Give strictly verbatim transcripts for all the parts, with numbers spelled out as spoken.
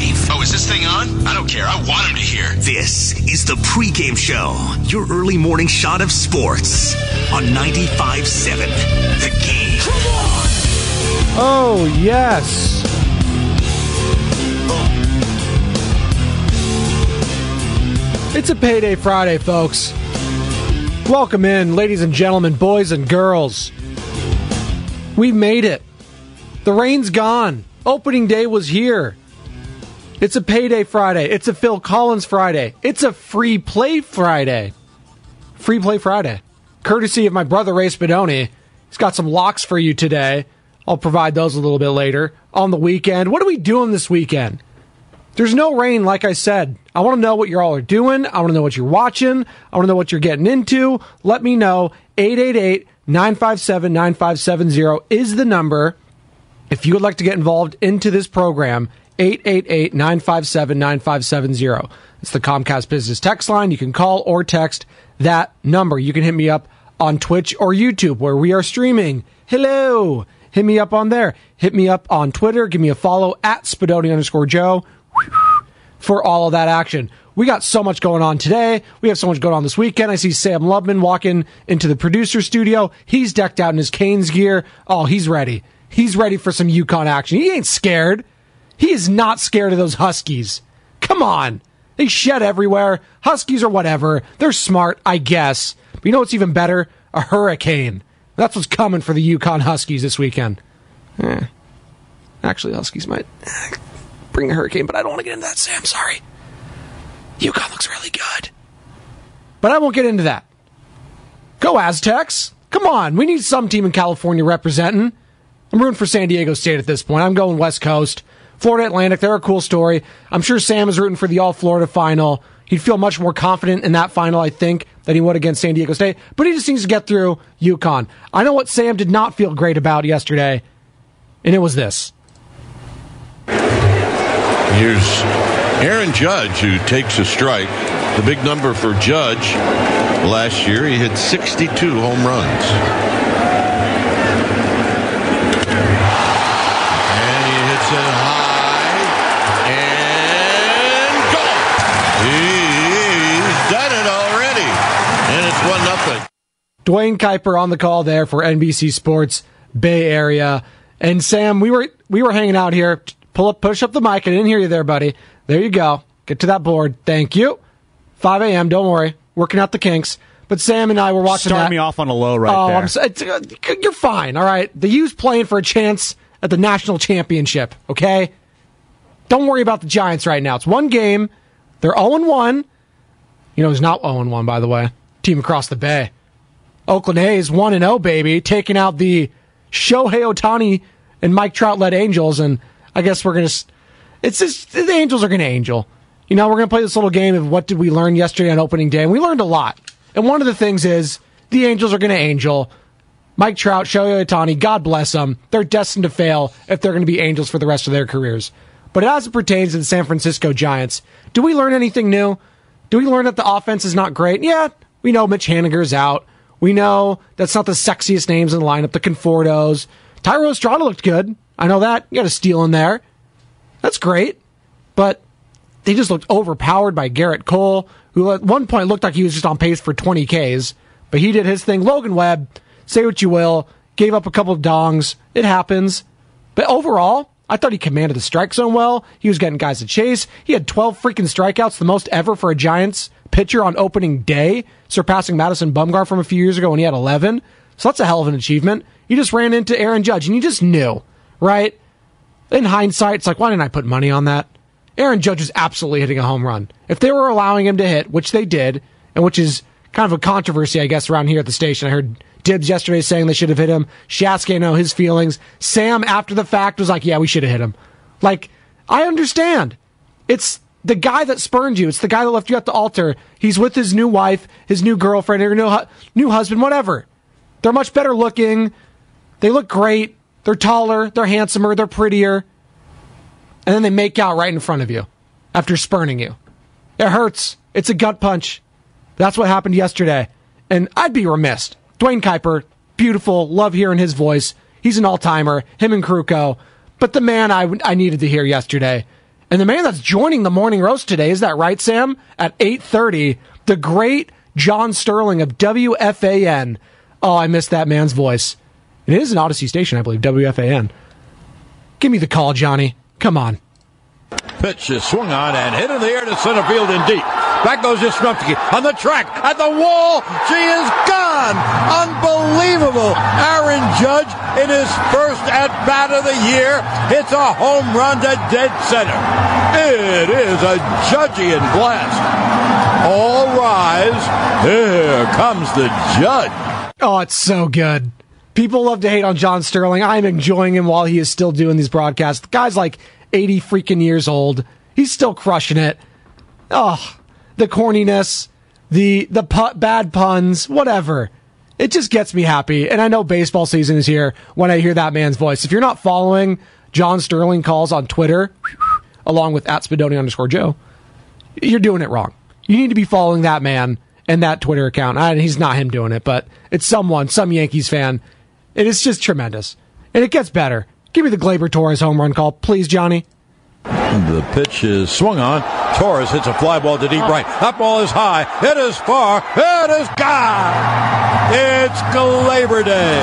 live. Oh, is this thing on? I don't care. I want him to hear. This is the pregame show, your early morning shot of sports on ninety-five point seven The Game. Come on! Oh, yes. It's a payday Friday, folks. Welcome in, ladies and gentlemen, boys and girls. We've made it. The rain's gone. Opening day was here. It's a payday Friday. It's a Phil Collins Friday. It's a free play Friday. Free play Friday. Courtesy of my brother Ray Spadoni. He's got some locks for you today. I'll provide those a little bit later. On the weekend. What are we doing this weekend? There's no rain, like I said. I want to know what you all are doing. I want to know what you're watching. I want to know what you're getting into. Let me know. eight eight eight, nine five seven, nine five seven zero is the number. If you would like to get involved into this program, eight eight eight, nine five seven, nine five seven zero. It's the Comcast Business text line. You can call or text that number. You can hit me up on Twitch or YouTube where we are streaming. Hello. Hit me up on there. Hit me up on Twitter. Give me a follow at Spadoni underscore Joe for all of that action. We got so much going on today. We have so much going on this weekend. I see Sam Lubman walking into the producer studio. He's decked out in his Canes gear. Oh, he's ready. He's ready for some UConn action. He ain't scared. He is not scared of those Huskies. Come on. They shed everywhere. Huskies or whatever. They're smart, I guess. But you know what's even better? A hurricane. That's what's coming for the UConn Huskies this weekend. Eh. Actually, Huskies might bring a hurricane, but I don't want to get into that, Sam. Sorry. UConn looks really good. But I won't get into that. Go Aztecs. Come on. We need some team in California representing. I'm rooting for San Diego State at this point. I'm going West Coast. Florida Atlantic, they're a cool story. I'm sure Sam is rooting for the All-Florida final. He'd feel much more confident in that final, I think, than he would against San Diego State. But he just needs to get through UConn. I know what Sam did not feel great about yesterday, and it was this. Here's Aaron Judge, who takes a strike. The big number for Judge last year, he hit sixty-two home runs. And he hits it high. And gone! He's done it already. And it's one nothing. Dwayne Kuiper on the call there for N B C Sports Bay Area. And Sam, we were we were hanging out here. Pull up, push up the mic. I didn't hear you there, buddy. There you go. Get to that board. Thank you. five a.m. Don't worry. Working out the kinks. But Sam and I were watching Start that. me off on a low right oh, there. I'm so, it's, uh, you're fine, all right? The U's playing for a chance at the national championship, okay? Don't worry about the Giants right now. It's one game. They're oh and one. You know who's not oh and one, by the way? Team across the bay. Oakland A's one and oh, baby, taking out the Shohei Ohtani and Mike Trout-led Angels, and I guess we're going to... It's just... The Angels are going to angel. You know, we're going to play this little game of what did we learn yesterday on opening day, and we learned a lot. And one of the things is the Angels are going to angel. Mike Trout, Shohei Ohtani, God bless them. They're destined to fail if they're going to be Angels for the rest of their careers. But as it pertains to the San Francisco Giants, do we learn anything new? Do we learn that the offense is not great? Yeah, we know Mitch Haniger's out. We know that's not the sexiest names in the lineup, the Confortos. Tyro Estrada looked good. I know that. You got a steal in there. That's great. But they just looked overpowered by Garrett Cole, who at one point looked like he was just on pace for twenty Ks. But he did his thing. Logan Webb, say what you will, gave up a couple of dongs. It happens. But overall, I thought he commanded the strike zone well. He was getting guys to chase. He had twelve freaking strikeouts, the most ever for a Giants pitcher on opening day, surpassing Madison Bumgarner from a few years ago when he had eleven. So that's a hell of an achievement. You just ran into Aaron Judge, and you just knew, right? In hindsight, it's like, why didn't I put money on that? Aaron Judge is absolutely hitting a home run. If they were allowing him to hit, which they did, and which is kind of a controversy, I guess, around here at the station. I heard Dibbs yesterday saying they should have hit him. Shasky, I know his feelings. Sam, after the fact, was like, yeah, we should have hit him. Like, I understand. It's the guy that spurned you. It's the guy that left you at the altar. He's with his new wife, his new girlfriend, or new, hu- new husband, whatever. They're much better looking. They look great. They're taller. They're handsomer. They're prettier. And then they make out right in front of you after spurning you. It hurts. It's a gut punch. That's what happened yesterday. And I'd be remiss. Dwayne Kuiper, beautiful. Love hearing his voice. He's an all-timer. Him and Kruko. But the man I, I needed to hear yesterday, And the man that's joining the morning roast today, is that right, Sam? At eight thirty, the great John Sterling of W F A N. Oh, I missed that man's voice. It is an Odyssey station, I believe, W F A N. Give me the call, Johnny. Come on. Pitch is swung on and hit in the air to center field and deep. Back goes Yastrzemski on the track, at the wall. She is gone. Unbelievable. Aaron Judge, in his first at-bat of the year, hits a home run to dead center. It is a Judgian blast. All rise. Here comes the Judge. Oh, it's so good. People love to hate on John Sterling. I'm enjoying him while he is still doing these broadcasts. The guy's like eighty freaking years old. He's still crushing it. Oh, the corniness, the the pu- bad puns, whatever. It just gets me happy. And I know baseball season is here when I hear that man's voice. If you're not following John Sterling calls on Twitter, along with at Spadoni underscore Joe, you're doing it wrong. You need to be following that man and that Twitter account. I, he's not him doing it, but it's someone, some Yankees fan. It is just tremendous. And it gets better. Give me the Gleyber Torres home run call, please, Johnny. The pitch is swung on. Torres hits a fly ball to deep right. That ball is high. It is far. It is gone. It's Gleyber Day.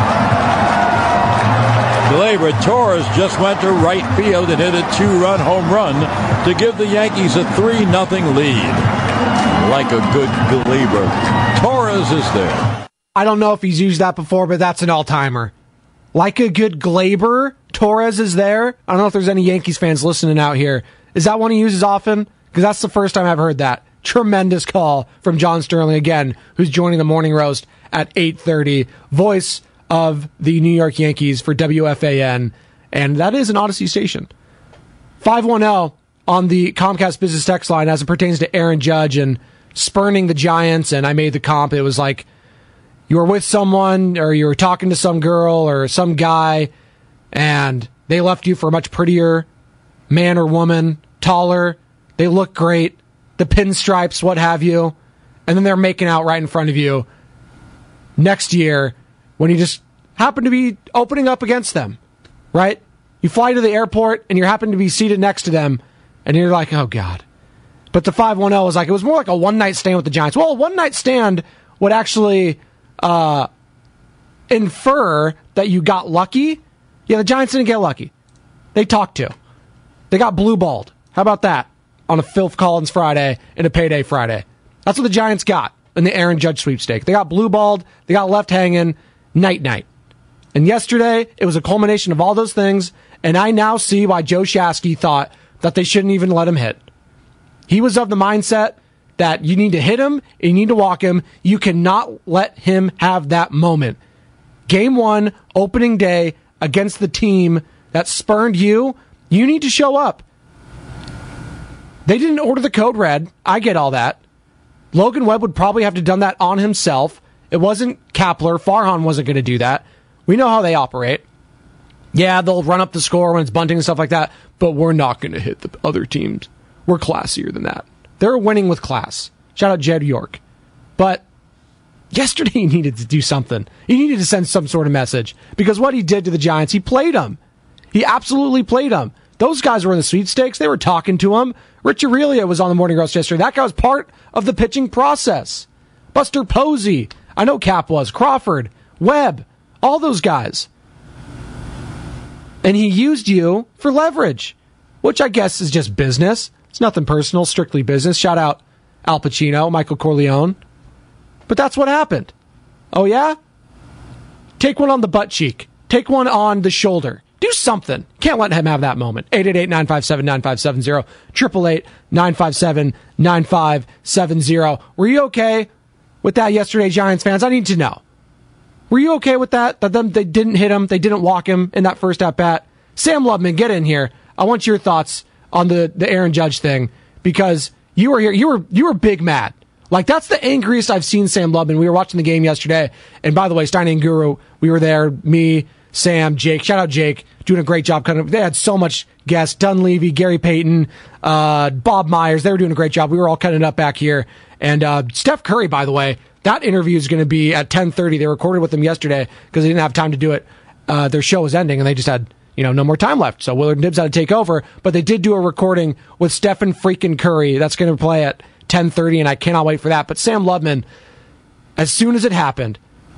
Gleyber Torres just went to right field and hit a two-run home run to give the Yankees a three nothing lead. Like a good Gleyber, Torres is there. I don't know if he's used that before, but that's an all-timer. Like a good Gleyber, Torres is there. I don't know if there's any Yankees fans listening out here. Is that one he uses often? Because that's the first time I've heard that. Tremendous call from John Sterling again, who's joining the morning roast at eight thirty. Voice of the New York Yankees for W F A N, and that is an Odyssey station. five one zero on the Comcast Business Text line as it pertains to Aaron Judge and spurning the Giants, and I made the comp. It was like you were with someone or you were talking to some girl or some guy and they left you for a much prettier man or woman, taller, they look great, the pinstripes, what have you, and then they're making out right in front of you next year when you just happen to be opening up against them, right? You fly to the airport and you happen to be seated next to them and you're like, oh God. But the five one zero was like, it was more like a one-night stand with the Giants. Well, a one-night stand would actually uh, infer that you got lucky. Yeah, the Giants didn't get lucky. They talked to. They got blue-balled. How about that? On a Phil Collins Friday and a payday Friday. That's what the Giants got in the Aaron Judge sweepstake. They got blue-balled. They got left hanging. Night-night. And yesterday, it was a culmination of all those things, and I now see why Joe Shasky thought that they shouldn't even let him hit. He was of the mindset that you need to hit him, you need to walk him. You cannot let him have that moment. Game one, opening day, against the team that spurned you, you need to show up. They didn't order the code red. I get all that. Logan Webb would probably have to have done that on himself. It wasn't Kapler. Farhan wasn't going to do that. We know how they operate. Yeah, they'll run up the score when it's bunting and stuff like that, but we're not going to hit the other teams. We're classier than that. They're winning with class. Shout out Jed York. But yesterday he needed to do something. He needed to send some sort of message. Because what he did to the Giants, he played them. He absolutely played them. Those guys were in the sweepstakes. They were talking to him. Rich Aurelia was on the morning roast yesterday. That guy was part of the pitching process. Buster Posey. I know Cap was. Crawford. Webb. All those guys. And he used you for leverage. Which I guess is just business. It's nothing personal, strictly business. Shout out Al Pacino, Michael Corleone. But that's what happened. Oh, yeah? Take one on the butt cheek. Take one on the shoulder. Do something. Can't let him have that moment. eight eight eight, nine five seven, nine five seven zero. eight eight eight, nine five seven, nine five seven zero. Were you okay with that yesterday, Giants fans? I need to know. Were you okay with that? That them, they didn't hit him, they didn't walk him in that first at-bat? Sam Lubman, get in here. I want your thoughts on the, the Aaron Judge thing, because you were here, you were you were big mad. Like, that's the angriest I've seen Sam Lubman. We were watching the game yesterday, and by the way, Stein and Guru, we were there, me, Sam, Jake, shout out Jake, doing a great job. Kind of, they had so much guests, Dunleavy, Gary Payton, uh, Bob Myers, they were doing a great job. We were all cutting it up back here. And uh, Steph Curry, by the way, that interview is going to be at ten thirty. They recorded with him yesterday because they didn't have time to do it. Uh, their show was ending, and they just had, you know, no more time left. So Willard and Dibbs had to take over, but they did do a recording with Stephen freaking Curry. That's going to play at ten thirty, and I cannot wait for that. But Sam Lubman, as soon as it happened,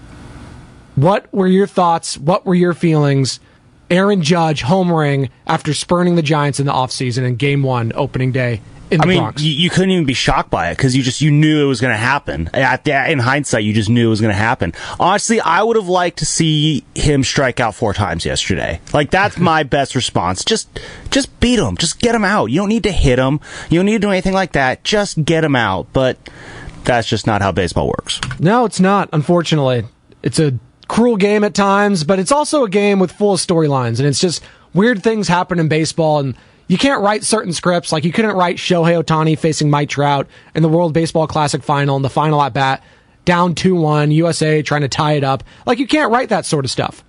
what were your thoughts? What were your feelings? Aaron Judge homering after spurning the Giants in the offseason in game one, opening day in the I mean, Bronx. You, you couldn't even be shocked by it because you just you knew it was going to happen. At the, in hindsight, you just knew it was going to happen. Honestly, I would have liked to see him strike out four times yesterday. Like, that's my best response. Just just beat him. Just get him out. You don't need to hit him. You don't need to do anything like that. Just get him out. But that's just not how baseball works. No, it's not, unfortunately. It's a cruel game at times, but it's also a game with full of storylines, and it's just weird things happen in baseball, and you can't write certain scripts. Like, you couldn't write Shohei Ohtani facing Mike Trout in the World Baseball Classic final, in the final at bat, down two one, U S A trying to tie it up. Like, you can't write that sort of stuff.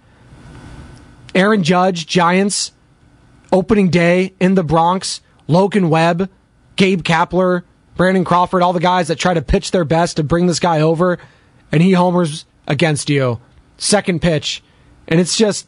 Aaron Judge, Giants, opening day in the Bronx, Logan Webb, Gabe Kapler, Brandon Crawford, all the guys that try to pitch their best to bring this guy over, and he homers against you. Second pitch, and it's just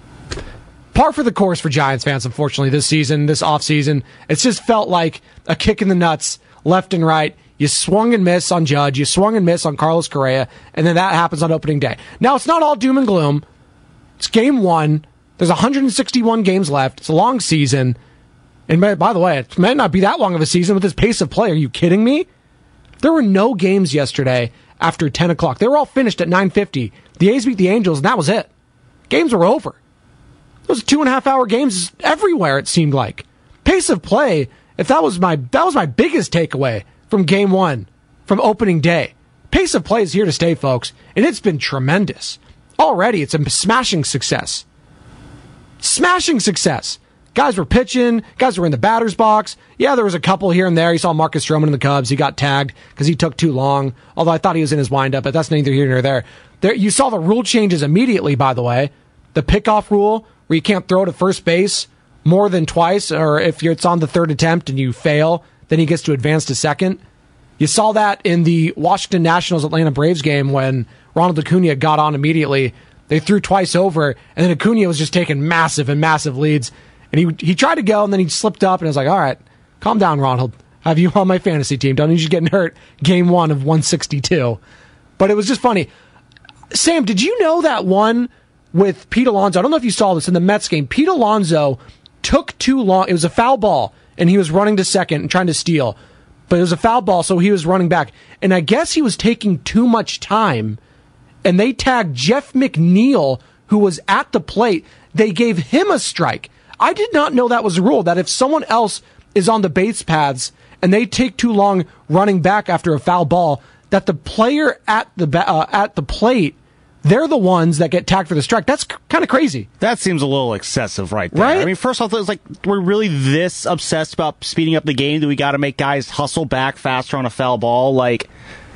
par for the course for Giants fans, unfortunately, this season, this offseason. It's just felt like a kick in the nuts, left and right. You swung and missed on Judge, you swung and missed on Carlos Correa, and then that happens on opening day. Now, it's not all doom and gloom. It's game one. There's one hundred sixty-one games left. It's a long season. And by the way, it might not be that long of a season with this pace of play. Are you kidding me? There were no games yesterday after ten o'clock. They were all finished at nine fifty. The A's beat the Angels, and that was it. Games were over. Those two and a half hour games everywhere, it seemed like. Pace of play, if that was my that was my biggest takeaway from game one, from opening day. Pace of play is here to stay, folks, and it's been tremendous. Already, it's a smashing success. Smashing success. Guys were pitching. Guys were in the batter's box. Yeah, there was a couple here and there. You saw Marcus Stroman in the Cubs. He got tagged because he took too long, although I thought he was in his windup, but that's neither here nor there. There, you saw the rule changes immediately, by the way. The pickoff rule, where you can't throw to first base more than twice, or if you're, it's on the third attempt and you fail, then he gets to advance to second. You saw that in the Washington Nationals Atlanta Braves game when Ronald Acuna got on immediately. They threw twice over, and then Acuna was just taking massive and massive leads. And he he tried to go, and then he slipped up, and I was like, all right, calm down, Ronald. I have you on my fantasy team. Don't need you getting hurt game one of one sixty-two. But it was just funny. Sam, did you know that one with Pete Alonso? I don't know if you saw this in the Mets game. Pete Alonso took too long. It was a foul ball, and he was running to second and trying to steal. But it was a foul ball, so he was running back. And I guess he was taking too much time, and they tagged Jeff McNeil, who was at the plate. They gave him a strike. I did not know that was a rule, that if someone else is on the base paths and they take too long running back after a foul ball, that the player at the uh, at the plate, they're the ones that get tagged for the strike. That's c- kind of crazy. That seems a little excessive right there. Right? I mean, first off, it's like, we're really this obsessed about speeding up the game that we got to make guys hustle back faster on a foul ball? Like,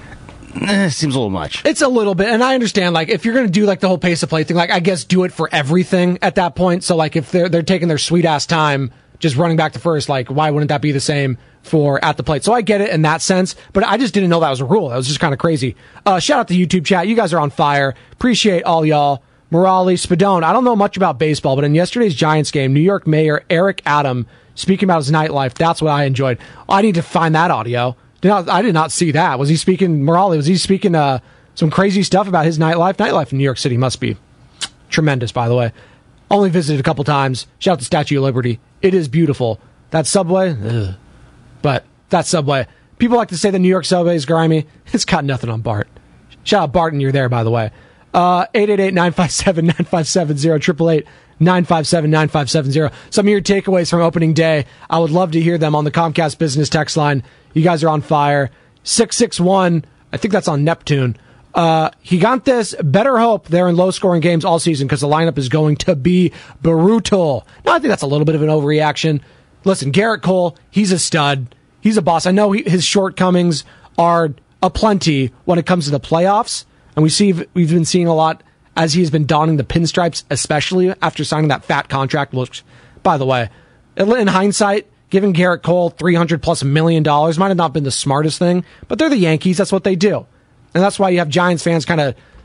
eh, it seems a little much. It's a little bit, and I understand, like, if you're going to do, like, the whole pace of play thing, like, I guess do it for everything at that point. So, like, if they're, they're taking their sweet-ass time just running back to first, like, why wouldn't that be the same for at the plate? So I get it in that sense, but I just didn't know that was a rule. That was just kind of crazy. Uh, shout out to YouTube chat. You guys are on fire. Appreciate all y'all. Morale, Spadone. I don't know much about baseball, but in yesterday's Giants game, New York Mayor Eric Adam speaking about his nightlife, that's what I enjoyed. I need to find that audio. Did not, I did not see that. Was he speaking, Morale, was he speaking uh, some crazy stuff about his nightlife? Nightlife in New York City must be tremendous, by the way. Only visited a couple times. Shout out to Statue of Liberty. It is beautiful. That subway, ugh. But that subway. People like to say the New York subway is grimy. It's got nothing on Bart. Shout out Barton, you're there, by the way. Uh, eight eight eight, nine five seven, nine five seven zero, eight eight eight, nine five seven, nine five seven zero. Some of your takeaways from opening day. I would love to hear them on the Comcast Business text line. You guys are on fire. six six one, I think that's on Neptune. Uh, Gigantes better hope they're in low-scoring games all season because the lineup is going to be brutal. Now, I think that's a little bit of an overreaction. Listen, Garrett Cole, he's a stud. He's a boss. I know he, his shortcomings are aplenty when it comes to the playoffs, and we see we've been seeing a lot as he's been donning the pinstripes, especially after signing that fat contract. Which, by the way, in hindsight, giving Garrett Cole three hundred plus million dollars might have not been the smartest thing, but they're the Yankees. That's what they do. And that's why you have Giants fans kind of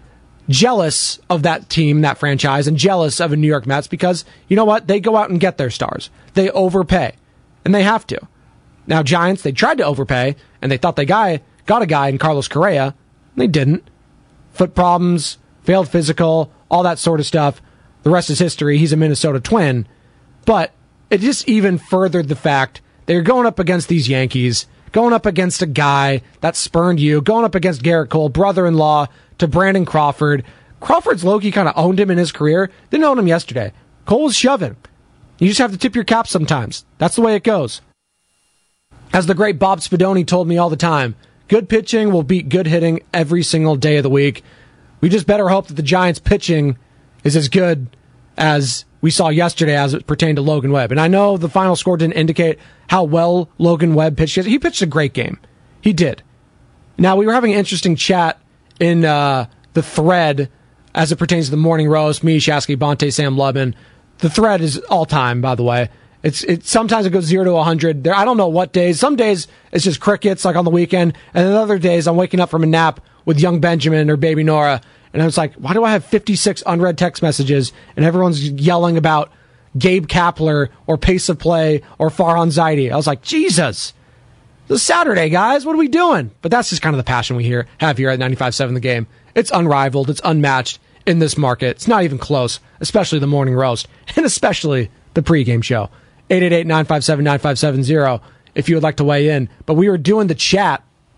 jealous of that team, that franchise, and jealous of the New York Mets because, you know what? They go out and get their stars. They overpay, and they have to. Now, Giants, they tried to overpay, and they thought they guy, got a guy in Carlos Correa. They didn't. Foot problems, failed physical, all that sort of stuff. The rest is history. He's a Minnesota Twin. But it just even furthered the fact that you're going up against these Yankees, going up against a guy that spurned you, going up against Garrett Cole, brother-in-law to Brandon Crawford. Crawford's low-key kind of owned him in his career. Didn't own him yesterday. Cole was shoving. You just have to tip your cap sometimes. That's the way it goes. As the great Bob Spadoni told me all the time, good pitching will beat good hitting every single day of the week. We just better hope that the Giants' pitching is as good as we saw yesterday as it pertained to Logan Webb. And I know the final score didn't indicate how well Logan Webb pitched. He pitched a great game. He did. Now, we were having an interesting chat in uh, the thread as it pertains to the Morning Roast, me, Shasky, Bonte, Sam Lubin. The thread is all-time, by the way. It's it sometimes it goes zero to one hundred. There, I don't know what days. Some days it's just crickets, like on the weekend. And then other days I'm waking up from a nap with young Benjamin or baby Nora. And I was like, why do I have fifty-six unread text messages and everyone's yelling about Gabe Kapler or pace of play or Farhan Zaidi? I was like, Jesus. It's Saturday, guys. What are we doing? But that's just kind of the passion we here have here at ninety-five point seven The Game. It's unrivaled. It's unmatched in this market. It's not even close, especially the Morning Roast and especially the pregame show. eight eight eight, nine five seven, nine five seven zero if you would like to weigh in. But we were doing the chat,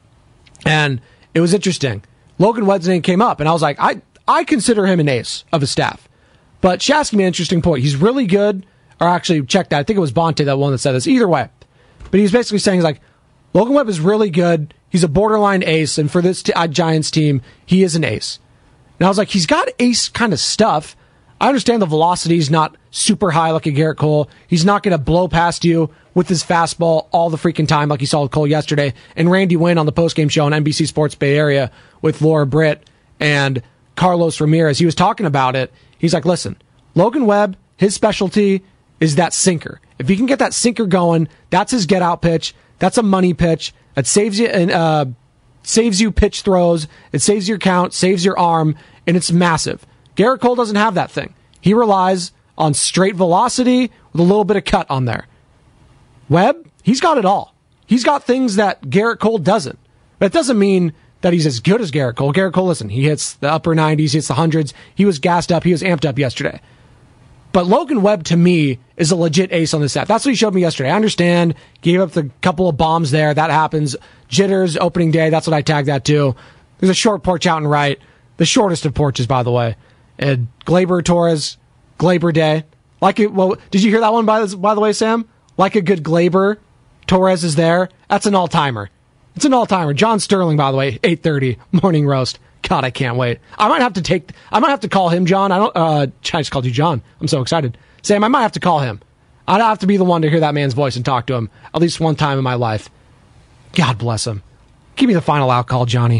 and it was interesting. Logan Webb's name came up, and I was like, I, I consider him an ace of his staff. But Shasky made an interesting point. He's really good, or actually, check that. I think it was Bonte, that one that said this. Either way. But he's basically saying, like, Logan Webb is really good. He's a borderline ace, and for this t- uh, Giants team, he is an ace. And I was like, he's got ace kind of stuff. I understand the velocity is not super high like a Garrett Cole. He's not going to blow past you with his fastball all the freaking time like you saw with Cole yesterday. And Randy Wynn on the postgame show on N B C Sports Bay Area with Laura Britt and Carlos Ramirez, he was talking about it. He's like, listen, Logan Webb, his specialty is that sinker. If he can get that sinker going, that's his get-out pitch. That's a money pitch. That saves you and uh, saves you pitch throws. It saves your count, saves your arm, and it's massive. Garrett Cole doesn't have that thing. He relies on straight velocity with a little bit of cut on there. Webb, he's got it all. He's got things that Garrett Cole doesn't. But it doesn't mean that he's as good as Garrett Cole. Garrett Cole, listen, he hits the upper nineties, he hits the hundreds. He was gassed up. He was amped up yesterday. But Logan Webb, to me, is a legit ace on the staff. That's what he showed me yesterday. I understand. Gave up the couple of bombs there. That happens. Jitters, opening day. That's what I tagged that to. There's a short porch out and right. The shortest of porches, by the way. And Gleyber Torres, Gleyber Day. Like it. Well, did you hear that one, by the, by the way, Sam? Like a good Gleyber. Torres is there. That's an all-timer. It's an all-timer. John Sterling, by the way, eight thirty, Morning Roast. God, I can't wait. I might have to take, I might have to call him John. I don't, uh, I just called you John. I'm so excited. Sam, I might have to call him. I'd have to be the one to hear that man's voice and talk to him at least one time in my life. God bless him. Give me the final out call, Johnny.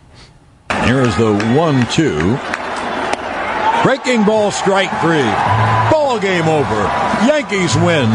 Here's the one two. Breaking ball, strike three. Ball game over. Yankees win.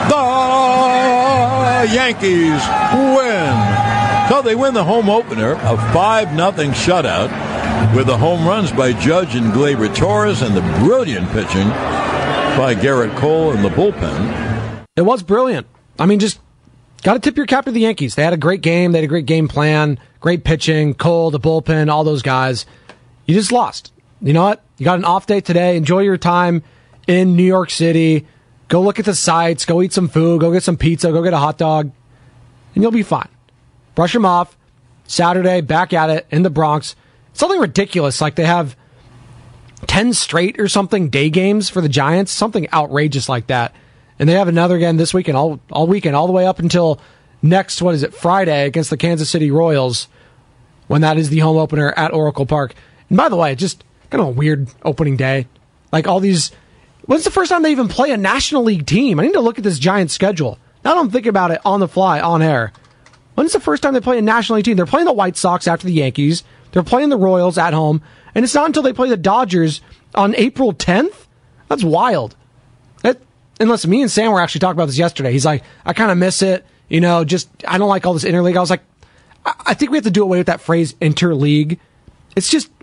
The Yankees win. So they win the home opener, a five nothing shutout, with the home runs by Judge and Gleyber Torres and the brilliant pitching by Garrett Cole in the bullpen. It was brilliant. I mean, just got to tip your cap to the Yankees. They had a great game. They had a great game plan, great pitching, Cole, the bullpen, all those guys. You just lost. You know what? You got an off day today. Enjoy your time in New York City. Go look at the sights. Go eat some food. Go get some pizza. Go get a hot dog. And you'll be fine. Brush them off. Saturday, back at it in the Bronx. Something ridiculous, like they have ten straight or something day games for the Giants. Something outrageous like that. And they have another again this weekend, all, all weekend, all the way up until next, what is it, Friday against the Kansas City Royals, when that is the home opener at Oracle Park. And by the way, just kind of a weird opening day. Like all these, when's the first time they even play a National League team? I need to look at this Giants schedule. Now that I'm thinking about it on the fly, on air. When's the first time they play a National League team? They're playing the White Sox after the Yankees. They're playing the Royals at home. And it's not until they play the Dodgers on April tenth? That's wild. That, and listen, me and Sam were actually talking about this yesterday. He's like, I kind of miss it. You know, just, I don't like all this interleague. I was like, I, I think we have to do away with that phrase interleague. It's just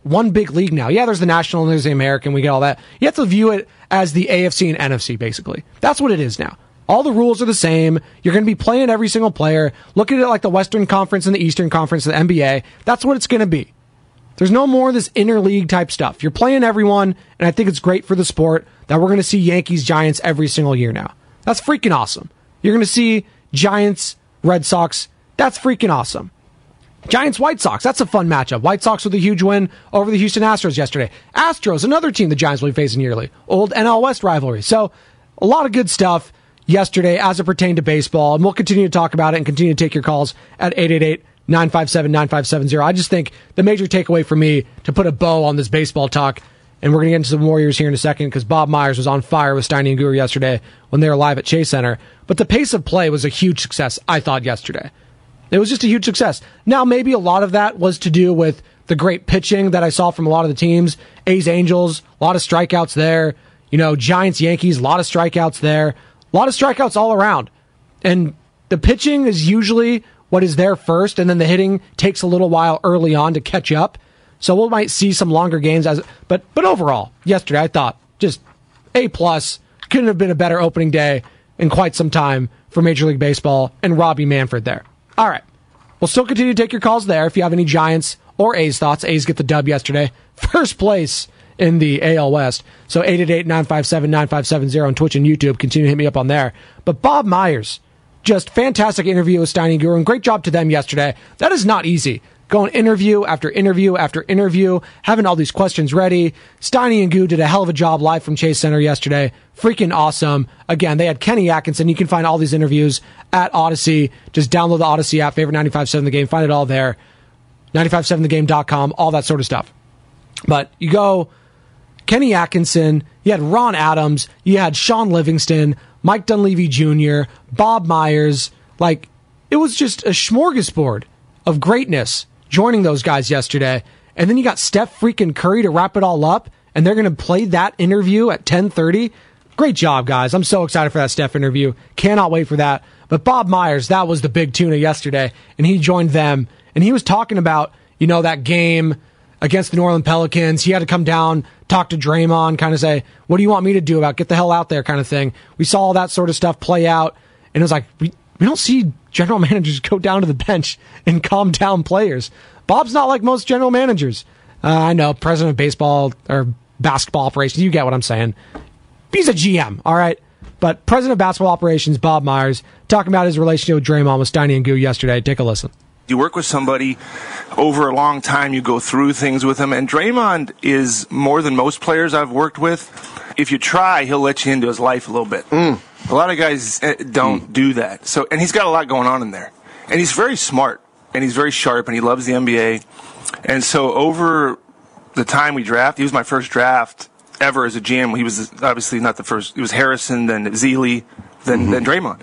one big league now. Yeah, there's the National and there's the American. We get all that. You have to view it as the A F C and N F C, basically. That's what it is now. All the rules are the same. You're going to be playing every single player. Look at it like the Western Conference and the Eastern Conference and the N B A. That's what it's going to be. There's no more of this interleague type stuff. You're playing everyone, and I think it's great for the sport that we're going to see Yankees, Giants every single year now. That's freaking awesome. You're going to see Giants, Red Sox. That's freaking awesome. Giants, White Sox. That's a fun matchup. White Sox with a huge win over the Houston Astros yesterday. Astros, another team the Giants will be facing yearly. Old N L West rivalry. So, a lot of good stuff yesterday as it pertained to baseball, and we'll continue to talk about it and continue to take your calls at eight eight eight, nine five seven, nine five seven zero. I just think the major takeaway for me to put a bow on this baseball talk, and we're going to get into the Warriors here in a second because Bob Myers was on fire with Steiny and Guru yesterday when they were live at Chase Center, but the pace of play was a huge success, I thought, yesterday. It was just a huge success. Now, maybe a lot of that was to do with the great pitching that I saw from a lot of the teams. A's, Angels, a lot of strikeouts there. You know, Giants, Yankees, a lot of strikeouts there. A lot of strikeouts all around. And the pitching is usually what is there first, and then the hitting takes a little while early on to catch up. So we might see some longer games. as But but overall, yesterday, I thought just A plus. Couldn't have been a better opening day in quite some time for Major League Baseball, and Robbie Manfred there. All right. We'll still continue to take your calls there if you have any Giants or A's thoughts. A's get the dub yesterday. First place in the A L West. So eight eight eight, nine five seven, nine five seven zero on Twitch and YouTube. Continue to hit me up on there. But Bob Myers, just fantastic interview with Steiny and Guru, and great job to them yesterday. That is not easy. Going interview after interview after interview, having all these questions ready. Steiny and Guru did a hell of a job live from Chase Center yesterday. Freaking awesome. Again, they had Kenny Atkinson. You can find all these interviews at Odyssey. Just download the Odyssey app, favorite ninety-five seven The Game. Find it all there. nine five seven the game dot com, all that sort of stuff. But you go Kenny Atkinson, you had Ron Adams, you had Sean Livingston, Mike Dunleavy Junior, Bob Myers. Like, it was just a smorgasbord of greatness joining those guys yesterday. And then you got Steph freaking Curry to wrap it all up, and they're going to play that interview at ten thirty. Great job, guys. I'm so excited for that Steph interview. Cannot wait for that. But Bob Myers, that was the big tuna yesterday, and he joined them. And he was talking about, you know, that game against the New Orleans Pelicans. He had to come down, talk to Draymond, kind of say, what do you want me to do about it? Get the hell out there kind of thing. We saw all that sort of stuff play out, and it was like, we, we don't see general managers go down to the bench and calm down players. Bob's not like most general managers. Uh, I know, president of baseball or basketball operations, you get what I'm saying. He's a G M, all right? But president of basketball operations, Bob Myers, talking about his relationship with Draymond with Steiny and Guru yesterday. Take a listen. You work with somebody over a long time, you go through things with them, and Draymond is more than most players I've worked with. If you try, he'll let you into his life a little bit. Mm. A lot of guys don't mm. do that. So, and he's got a lot going on in there. And he's very smart, and he's very sharp, and he loves the N B A. And so over the time we draft, he was my first draft ever as a G M. He was obviously not the first. It was Harrison, then Zealy, then, mm-hmm. then Draymond.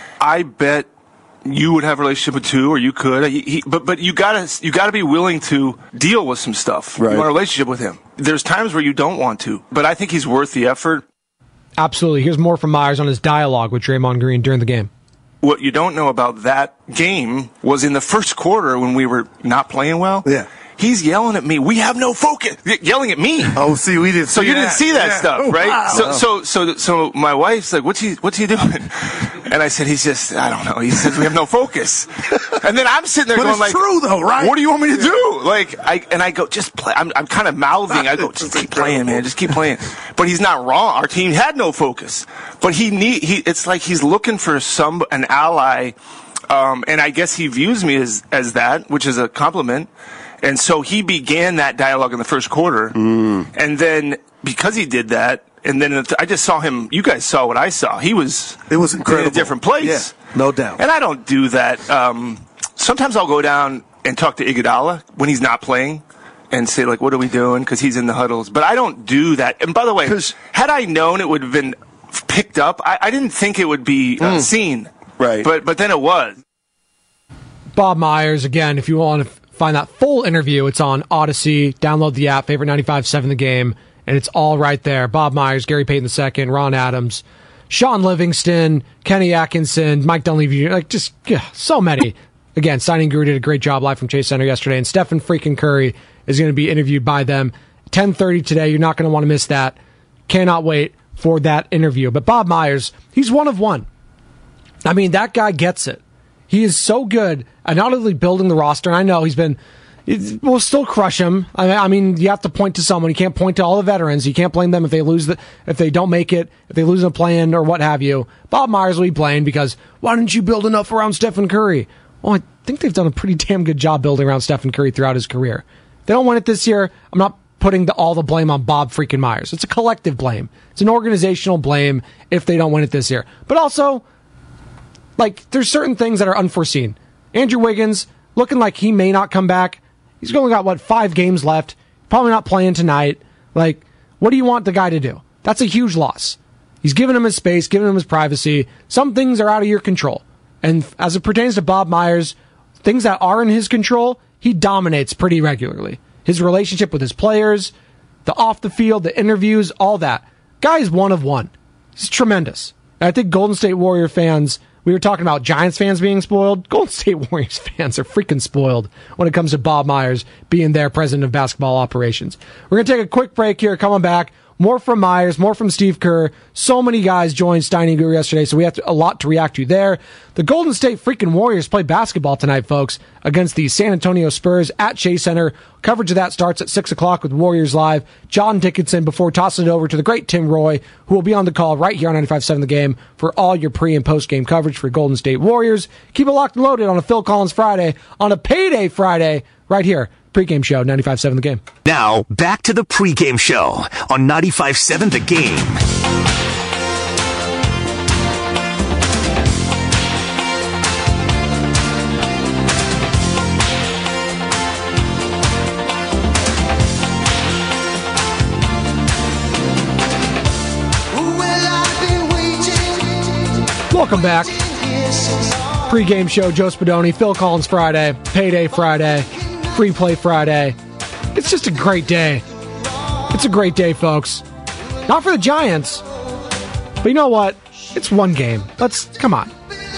I bet you would have a relationship with two, or you could. He, he, but but you gotta you gotta be willing to deal with some stuff. Right. You want a relationship with him. There's times where you don't want to, but I think he's worth the effort. Absolutely. Here's more from Myers on his dialogue with Draymond Green during the game. What you don't know about that game was in the first quarter when we were not playing well. Yeah. He's yelling at me. We have no focus. Yelling at me. Oh, see, we didn't. So see you that. didn't see that yeah. stuff, oh, right? Wow. So, so, so, so my wife's like, "What's he? What's he doing?" And I said, "He's just, I don't know." He says, "We have no focus." And then I'm sitting there but going, it's "Like, true though, right? What do you want me to do?" Like, I and I go, "Just play." I'm, I'm kind of mouthing. I go, "Just keep playing, man. Just keep playing." But he's not wrong. Our team had no focus, but he need. He. It's like he's looking for some an ally, um, and I guess he views me as as that, which is a compliment. And so he began that dialogue in the first quarter. Mm. And then because he did that, and then I just saw him, you guys saw what I saw. He was, it was incredible. In a different place. Yeah, no doubt. And I don't do that. Um, sometimes I'll go down and talk to Iguodala when he's not playing and say, like, what are we doing? Because he's in the huddles. But I don't do that. And by the way, had I known it would have been picked up, I, I didn't think it would be uh, mm. seen. Right. But, but then it was. Bob Myers, again, if you want to find that full interview, it's on Odyssey. Download the app, favorite ninety-five seven The Game, and it's all right there. Bob Myers, Gary Payton the second, Ron Adams, Sean Livingston, Kenny Atkinson, Mike Dunleavy, like just yeah, so many. Again, Steiny and Guru did a great job live from Chase Center yesterday, and Stephen freaking Curry is going to be interviewed by them. ten thirty today. You're not going to want to miss that. Cannot wait for that interview. But Bob Myers, he's one of one. I mean, that guy gets it. He is so good at not only building the roster, and I know he's been, we'll still crush him. I mean, you have to point to someone. You can't point to all the veterans. You can't blame them if they lose, the, if they don't make it, if they lose a play-in or what have you. Bob Myers will be blamed because, why didn't you build enough around Stephen Curry? Well, I think they've done a pretty damn good job building around Stephen Curry throughout his career. If they don't win it this year, I'm not putting the, all the blame on Bob freaking Myers. It's a collective blame. It's an organizational blame if they don't win it this year. But also, like, there's certain things that are unforeseen. Andrew Wiggins, looking like he may not come back. He's only got, what, five games left. Probably not playing tonight. Like, what do you want the guy to do? That's a huge loss. He's giving him his space, giving him his privacy. Some things are out of your control. And as it pertains to Bob Myers, things that are in his control, he dominates pretty regularly. His relationship with his players, the off the field, the interviews, all that. Guy's one of one. He's tremendous. And I think Golden State Warrior fans, we were talking about Giants fans being spoiled. Golden State Warriors fans are freaking spoiled when it comes to Bob Myers being their president of basketball operations. We're going to take a quick break here, coming back. More from Myers, more from Steve Kerr. So many guys joined Steiny Guru yesterday, so we have to, a lot to react to there. The Golden State freaking Warriors play basketball tonight, folks, against the San Antonio Spurs at Chase Center. Coverage of that starts at six o'clock with Warriors Live. John Dickinson before tossing it over to the great Tim Roy, who will be on the call right here on ninety-five point seven The Game for all your pre- and post-game coverage for Golden State Warriors. Keep it locked and loaded on a Phil Collins Friday, on a Payday Friday, right here. Pregame show, ninety-five point seven The Game. Now, back to the pregame show on ninety-five point seven The Game. Welcome back. Pregame show, Joe Spadoni, Phil Collins Friday, Payday Friday. Free Play Friday. It's just a great day. It's a great day, folks. Not for the Giants, but you know what? It's one game. Let's, come on.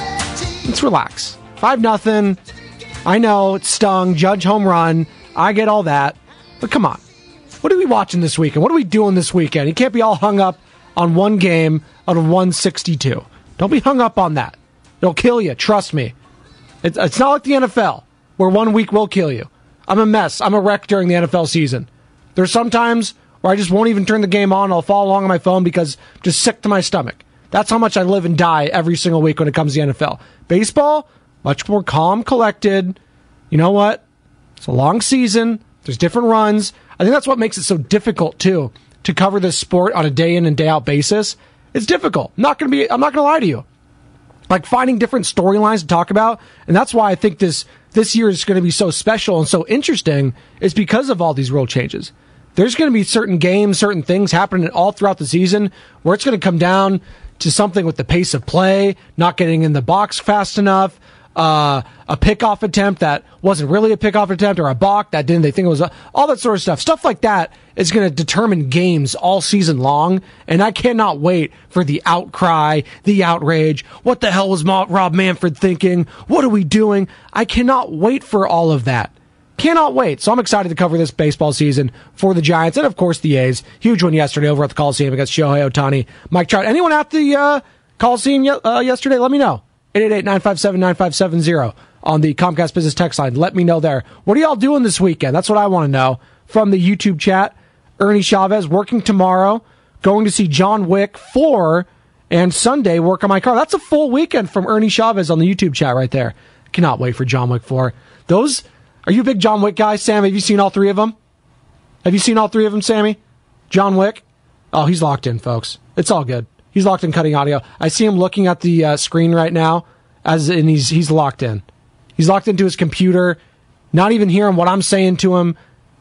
Let's relax. five nothing. I know, it stung. Judge home run. I get all that. But come on. What are we watching this weekend? What are we doing this weekend? You can't be all hung up on one game out of one sixty-two. Don't be hung up on that. It'll kill you. Trust me. It's, it's not like the N F L, where one week will kill you. I'm a mess. I'm a wreck during the N F L season. There's some times where I just won't even turn the game on. I'll follow along on my phone because I'm just sick to my stomach. That's how much I live and die every single week when it comes to the N F L. Baseball, much more calm, collected. You know what? It's a long season. There's different runs. I think that's what makes it so difficult, too, to cover this sport on a day in and day out basis. It's difficult. I'm not going to be, I'm not going to lie to you. Like finding different storylines to talk about. And that's why I think this this year is going to be so special and so interesting, is because of all these rule changes. There's going to be certain games, certain things happening all throughout the season where it's going to come down to something with the pace of play, not getting in the box fast enough, uh, a pickoff attempt that wasn't really a pickoff attempt, or a balk that didn't they think it was, a, all that sort of stuff. Stuff like that is going to determine games all season long, and I cannot wait for the outcry, the outrage. What the hell was Ma- Rob Manfred thinking? What are we doing? I cannot wait for all of that. Cannot wait. So I'm excited to cover this baseball season for the Giants and, of course, the A's. Huge one yesterday over at the Coliseum against Shohei Ohtani, Mike Trout. Anyone at the uh, Coliseum ye- uh, yesterday? Let me know. eight eight eight, nine five seven, nine five seven zero on the Comcast Business text line. Let me know there. What are y'all doing this weekend? That's what I want to know. From the YouTube chat, Ernie Chavez working tomorrow, going to see John Wick four, and Sunday work on my car. That's a full weekend from Ernie Chavez on the YouTube chat right there. Cannot wait for John Wick four. Those, are you a big John Wick guy, Sam? Have you seen all three of them? Have you seen all three of them, Sammy? John Wick? Oh, he's locked in, folks. It's all good. He's locked in cutting audio. I see him looking at the uh, screen right now, as and he's he's locked in. He's locked into his computer, not even hearing what I'm saying to him.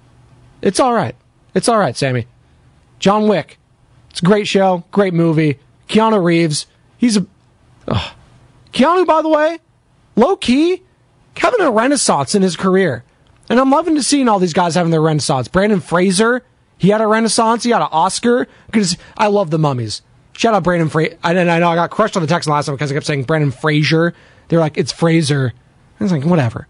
It's all right. It's all right, Sammy. John Wick. It's a great show, great movie. Keanu Reeves. He's a... Ugh. Keanu, by the way, low-key, having a renaissance in his career. And I'm loving to seeing all these guys having their renaissance. Brandon Fraser, he had a renaissance. He had an Oscar. Because I love The Mummies. Shout out Brandon Fraser. And I know I got crushed on the text last time because I kept saying Brandon Fraser. They're like, it's Fraser. I was like, whatever.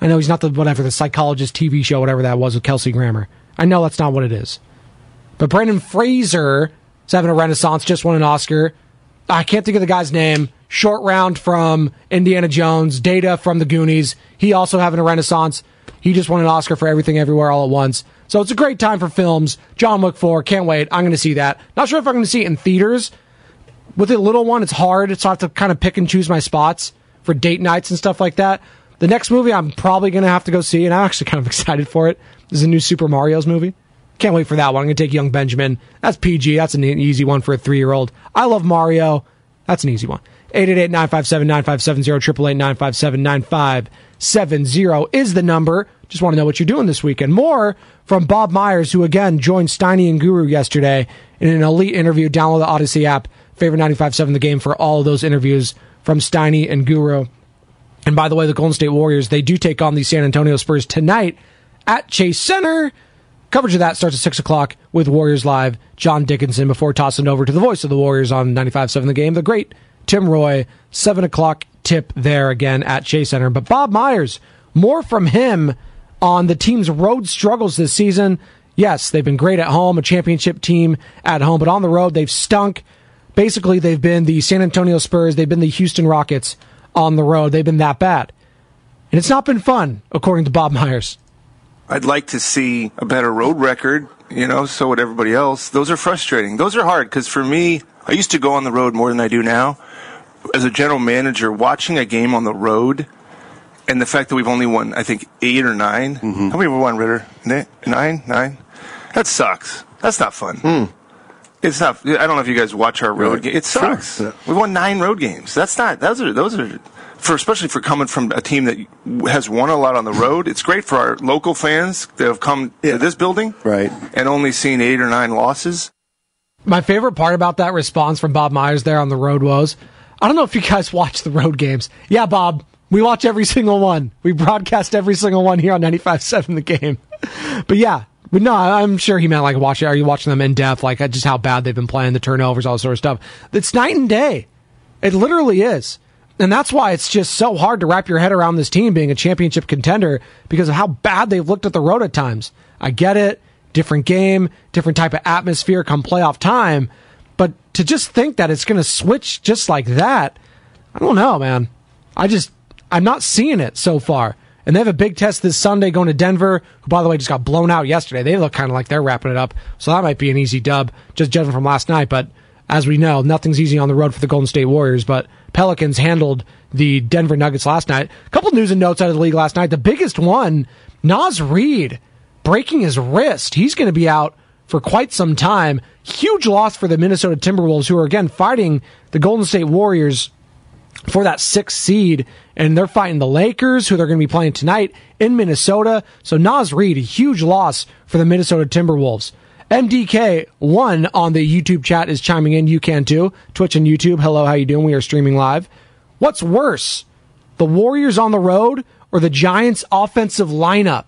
I know he's not the, whatever, the psychologist T V show, whatever that was with Kelsey Grammer. I know that's not what it is. But Brendan Fraser is having a renaissance, just won an Oscar. I can't think of the guy's name. Short Round from Indiana Jones, Data from The Goonies. He also having a renaissance. He just won an Oscar for Everything Everywhere All at Once. So it's a great time for films. John Wick four, can't wait. I'm going to see that. Not sure if I'm going to see it in theaters. With the little one, it's hard, so I have to kind of pick and choose my spots for date nights and stuff like that. The next movie I'm probably going to have to go see, and I'm actually kind of excited for it, is a new Super Mario's movie. Can't wait for that one. I'm going to take Young Benjamin. That's P G. That's an easy one for a three-year-old. I love Mario. That's an easy one. eight eight eight, nine five seven, nine five seven zero, eight eight eight, nine five seven, nine five seven zero is the number. Just want to know what you're doing this weekend. More from Bob Myers, who again joined Steiny and Guru yesterday in an elite interview. Download the Odyssey app. Favorite ninety-five point seven The Game for all of those interviews from Steiny and Guru. And by the way, the Golden State Warriors, they do take on the San Antonio Spurs tonight at Chase Center. Coverage of that starts at six o'clock with Warriors Live. John Dickinson before tossing it over to the voice of the Warriors on ninety-five point seven The Game, the great Tim Roy. seven o'clock tip there again at Chase Center. But Bob Myers, more from him on the team's road struggles this season. Yes, they've been great at home, a championship team at home, but on the road they've stunk. Basically, they've been the San Antonio Spurs, they've been the Houston Rockets on the road. They've been that bad. And it's not been fun, according to Bob Myers. I'd like to see a better road record, you know, so would everybody else. Those are frustrating. Those are hard, because for me, I used to go on the road more than I do now. As a general manager, watching a game on the road, and the fact that we've only won, I think, eight or nine. Mm-hmm. How many have we won, Ritter? Nine? Nine? That sucks. That's not fun. Mm. It's not. I don't know if you guys watch our road right. game. It sucks. Sure. Yeah. We won nine road games. That's not. Those are. Those are. For especially for coming from a team that has won a lot on the road. It's great for our local fans that have come yeah. to this building, right, and only seen eight or nine losses. My favorite part about that response from Bob Myers there on the road was, I don't know if you guys watch the road games. Yeah, Bob, we watch every single one. We broadcast every single one here on ninety-five point seven The Game. But yeah. But no, I'm sure he meant like watch. Are you watching them in depth? Like just how bad they've been playing, the turnovers, all that sort of stuff. It's night and day. It literally is, and that's why it's just so hard to wrap your head around this team being a championship contender because of how bad they've looked at the road at times. I get it, different game, different type of atmosphere come playoff time, but to just think that it's going to switch just like that, I don't know, man. I just I'm not seeing it so far. And they have a big test this Sunday going to Denver, who, by the way, just got blown out yesterday. They look kind of like they're wrapping it up. So that might be an easy dub, just judging from last night. But as we know, nothing's easy on the road for the Golden State Warriors. But Pelicans handled the Denver Nuggets last night. A couple news and notes out of the league last night. The biggest one, Naz Reid breaking his wrist. He's going to be out for quite some time. Huge loss for the Minnesota Timberwolves, who are, again, fighting the Golden State Warriors for that sixth seed, and they're fighting the Lakers, who they're going to be playing tonight in Minnesota. So Naz Reid, a huge loss for the Minnesota Timberwolves. M D K one on the YouTube chat is chiming in. You can too. Twitch and YouTube. Hello, how you doing? We are streaming live. What's worse, the Warriors on the road or the Giants' offensive lineup?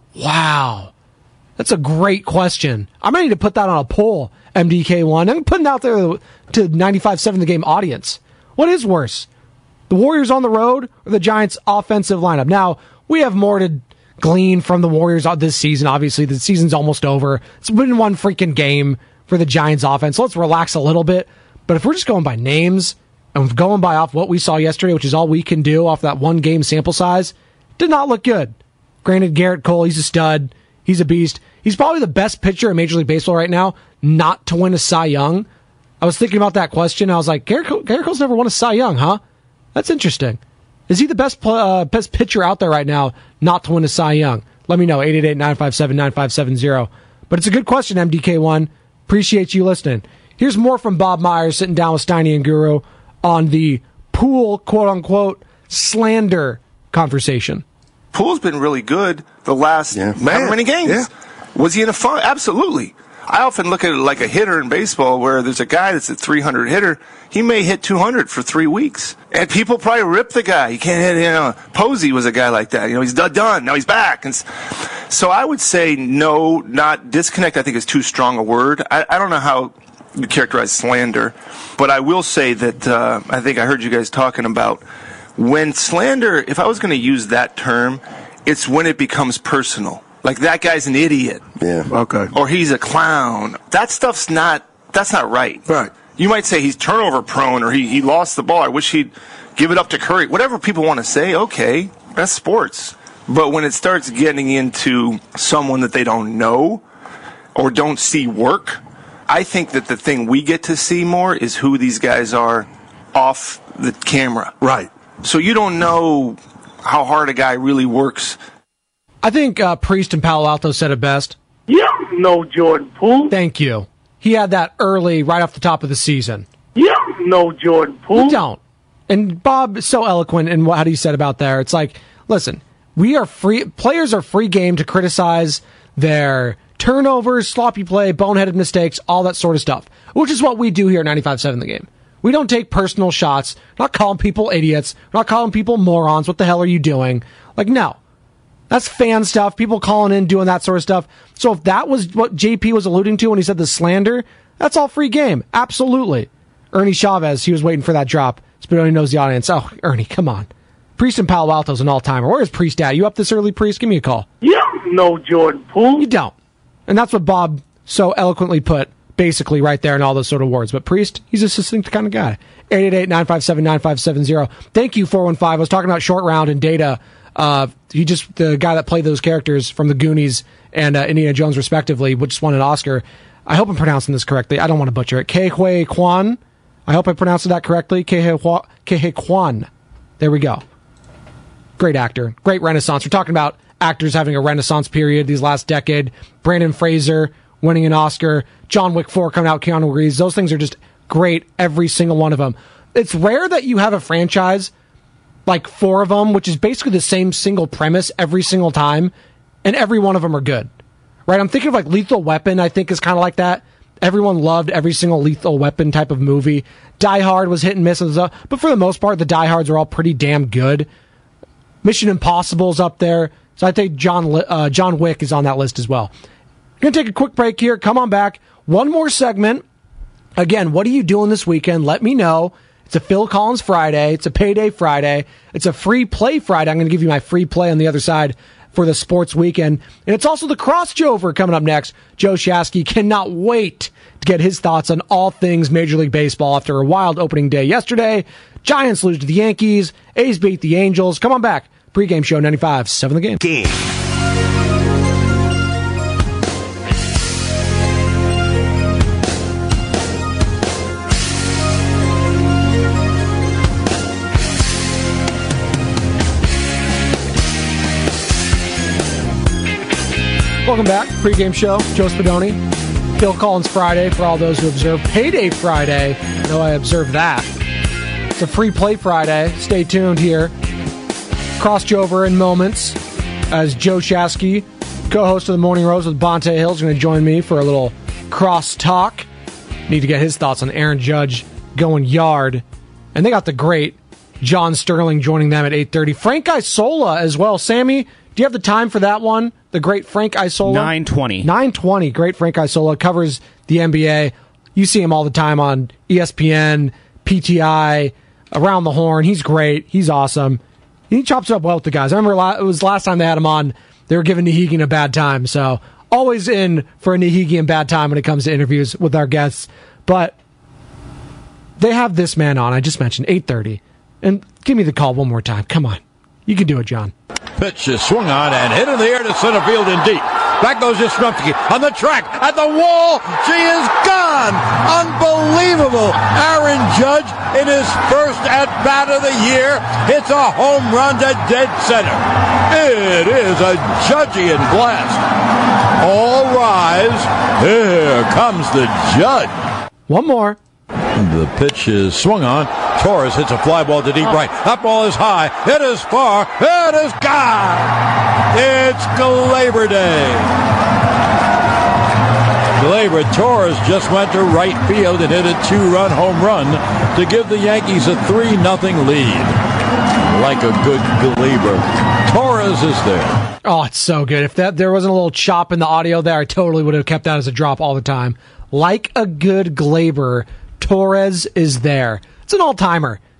Wow, that's a great question. I'm ready to put that on a poll. M D K one. I'm putting it out there to ninety-five point seven The Game audience. What is worse? The Warriors on the road or the Giants' offensive lineup? Now, we have more to glean from the Warriors this season. Obviously, the season's almost over. It's been one freaking game for the Giants' offense. Let's relax a little bit. But if we're just going by names and going by off what we saw yesterday, which is all we can do off that one game sample size, did not look good. Granted, Garrett Cole, he's a stud. He's a beast. He's probably the best pitcher in Major League Baseball right now not to win a Cy Young. I was thinking about that question. I was like, Garrett, Cole, Garrett Cole's never won a Cy Young, huh? That's interesting. Is he the best uh, best pitcher out there right now not to win a Cy Young? Let me know, eight eight eight, nine five seven, nine five seven zero. But it's a good question, M D K one. Appreciate you listening. Here's more from Bob Myers sitting down with Steiny and Guru on the Poole, quote-unquote, slander conversation. Poole's been really good the last yeah. how many games? Yeah. Was he in a fun? Absolutely. I often look at it like a hitter in baseball where there's a guy that's a three hundred hitter. He may hit two hundred for three weeks. And people probably rip the guy. You can't hit, you know, Posey was a guy like that. You know, he's done. Now he's back. And so I would say no, not disconnect, I think is too strong a word. I, I don't know how you characterize slander, but I will say that uh, I think I heard you guys talking about when slander, if I was going to use that term, It's when it becomes personal. Like, that guy's an idiot. Yeah. Okay. Or he's a clown. That stuff's not, that's not right. Right. You might say he's turnover prone or he, he lost the ball. I wish he'd give it up to Curry. Whatever people want to say, okay, that's sports. But when it starts getting into someone that they don't know or don't see work, I think that the thing we get to see more is who these guys are off the camera. Right. So you don't know how hard a guy really works. I think uh, Priest in Palo Alto said it best. You don't know Jordan Poole. Thank you. He had that early, right off the top of the season. You don't know Jordan Poole. You don't. And Bob is so eloquent in what he said about there. It's like, listen, we are free. Players are free game to criticize their turnovers, sloppy play, boneheaded mistakes, all that sort of stuff, which is what we do here at ninety-five point seven The Game. We don't take personal shots. We're not calling people idiots. We're not calling people morons. What the hell are you doing? Like, no. That's fan stuff, people calling in, doing that sort of stuff. So if that was what J P was alluding to when he said the slander, that's all free game. Absolutely. Ernie Chavez, he was waiting for that drop. Spadoni knows the audience. Oh, Ernie, come on. Priest in Palo Alto's an all-timer. Where's Priest at? You up this early, Priest? Give me a call. You don't know Jordan Poole. You don't. And that's what Bob so eloquently put, basically, right there in all those sort of words. But Priest, he's a succinct kind of guy. eight eight eight, nine five seven, nine five seven zero. Thank you, four one five. I was talking about Short Round and Data. Uh, he just, the guy that played those characters from the Goonies and uh, Indiana Jones, respectively, which just won an Oscar. I hope I'm pronouncing this correctly. I don't want to butcher it. Ke Huy Quan. I hope I pronounced that correctly. Ke Huy Quan. There we go. Great actor. Great renaissance. We're talking about actors having a renaissance period these last decade. Brandon Fraser winning an Oscar. John Wick four coming out. Keanu Reeves. Those things are just great. Every single one of them. It's rare that you have a franchise like four of them, which is basically the same single premise every single time, and every one of them are good. Right? I'm thinking of like Lethal Weapon, I think is kind of like that. Everyone loved every single Lethal Weapon type of movie. Die Hard was hit and miss, and stuff, but for the most part, the Die Hards are all pretty damn good. Mission Impossible's up there, so I think John uh, John Wick is on that list as well. I'm going to take a quick break here. Come on back. One more segment. Again, what are you doing this weekend? Let me know. It's a Phil Collins Friday. It's a Payday Friday. It's a free play Friday. I'm going to give you my free play on the other side for the sports weekend. And it's also the crossover coming up next. Joe Shasky cannot wait to get his thoughts on all things Major League Baseball after a wild opening day yesterday. Giants lose to the Yankees. A's beat the Angels. Come on back. Pre-game show ninety-five point seven The Game. Game. Welcome back. Pre-game show. Joe Spadoni. Phil Collins Friday for all those who observe Payday Friday. I know I observed that. It's a free play Friday. Stay tuned here. Crossover in moments as Joe Shasky, co-host of the Morning Rose with Bonte Hill, is going to join me for a little cross talk. Need to get his thoughts on Aaron Judge going yard. And they got the great John Sterling joining them at eight thirty. Frank Isola as well. Sammy, do you have the time for that one? The great Frank Isola? nine twenty. nine twenty. Great Frank Isola. Covers the N B A. You see him all the time on E S P N, P T I, Around the Horn. He's great. He's awesome. He chops it up well with the guys. I remember it was last time they had him on, they were giving Nahigian a bad time. So always in for a Nahigian bad time when it comes to interviews with our guests. But they have this man on, I just mentioned, eight thirty. And give me the call one more time. Come on. You can do it, John. Pitch is swung on and hit in the air to center field and deep. Back goes Yastrzemski on the track, at the wall. She is gone. Unbelievable. Aaron Judge, in his first at-bat of the year, hits a home run to dead center. It is a Judgian blast. All rise. Here comes the Judge. One more. The pitch is swung on. Torres hits a fly ball to deep right. That ball is high. It is far. It is gone. It's Gleyber Day. Gleyber Torres just went to right field and hit a two-run home run to give the Yankees a three nothing lead. Like a good Gleyber, Torres is there. Oh, it's so good. If that there wasn't a little chop in the audio there, I totally would have kept that as a drop all the time. Like a good Gleyber, Torres is there. It's an all-timer.